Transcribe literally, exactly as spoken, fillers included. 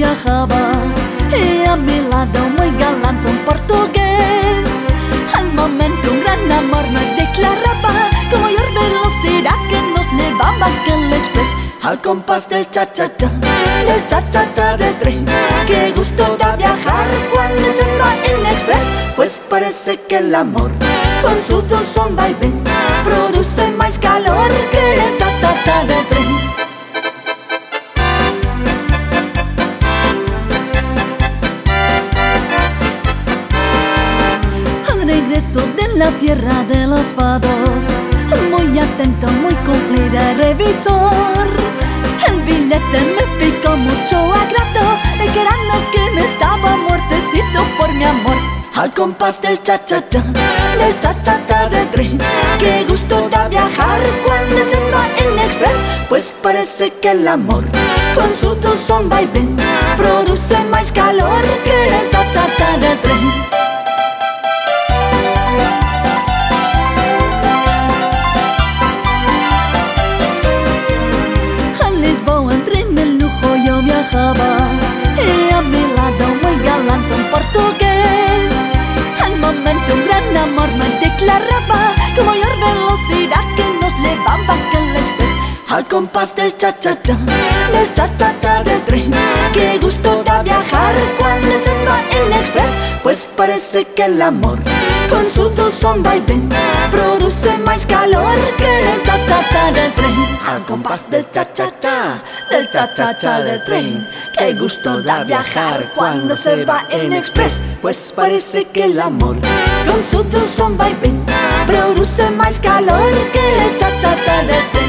viajaba y a mi lado muy galante un portugués. Al momento un gran amor me declaraba con mayor velocidad que nos llevaba aquel express. Al compás del cha-cha-cha, del cha-cha-cha del tren. Qué gusto da viajar cuando se va el express. Pues parece que el amor con su dulzón vaivén produce más calor que el cha-cha-cha del tren. Regreso de la tierra de los fados, muy atento, muy cumplido el revisor. El billete me picó mucho agrado, declarando que me estaba muertecito por mi amor. Al compás del cha-cha-cha, del cha-cha-cha del tren. Qué gusto da viajar cuando se va en express. Pues parece que el amor con su dulzón vaivén produce más calor que el cha-cha-cha del tren. Y a mi lado muy galante un portugués. Al momento un gran amor me declaraba con mayor velocidad que nos llevaba aquel express. Al compás del cha-cha-cha, del cha-cha-cha del tren. Qué gusto da viajar cuando se va el express. Pues parece que el amor con su dulzón vaivén produce más calor que el cha-cha-cha del tren. Al compás del cha-cha-cha, del cha-cha-cha del tren. Qué gusto da viajar cuando se va en express. Pues parece que el amor con su dulzón vaivén produce más calor que el cha-cha-cha del tren.